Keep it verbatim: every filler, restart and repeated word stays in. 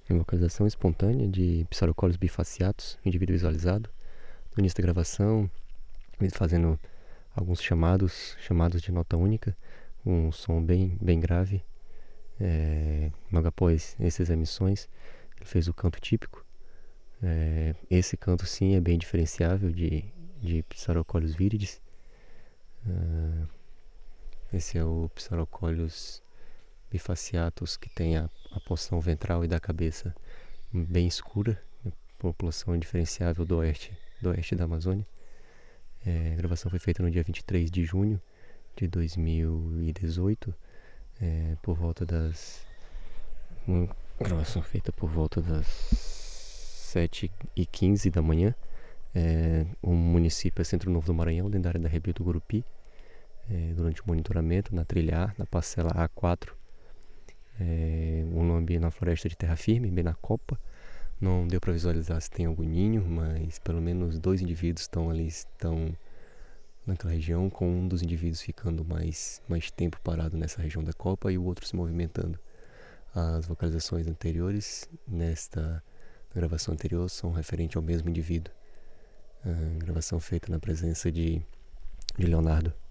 Localização espontânea de Psarocollus bifasciatus, indivíduo visualizado. No início da gravação, ele fazendo alguns chamados, chamados de nota única, um som bem, bem grave. É, logo após essas emissões, ele fez o canto típico. É, esse canto sim é bem diferenciável de, de Psarocollus viridis. É, esse é o Psarocollus bifasciatus, que tem a, a porção ventral e da cabeça bem escura, população indiferenciável do oeste, do oeste da Amazônia. É, a gravação foi feita no dia vinte e três de junho de dois mil e dezoito, é, por volta das... Uma gravação feita por volta das sete e quinze da manhã. É, um município é Centro Novo do Maranhão, dentro da área da Rebelo do Gurupi. É, durante o monitoramento, na trilha A, na parcela A quatro, é, um ambiente na floresta de terra firme, bem na copa. Não deu para visualizar se tem algum ninho, mas pelo menos dois indivíduos estão ali, estão naquela região, com um dos indivíduos ficando mais, mais tempo parado nessa região da copa e o outro se movimentando. As vocalizações anteriores, nesta gravação anterior, são referentes ao mesmo indivíduo. A gravação feita na presença de, de Leonardo.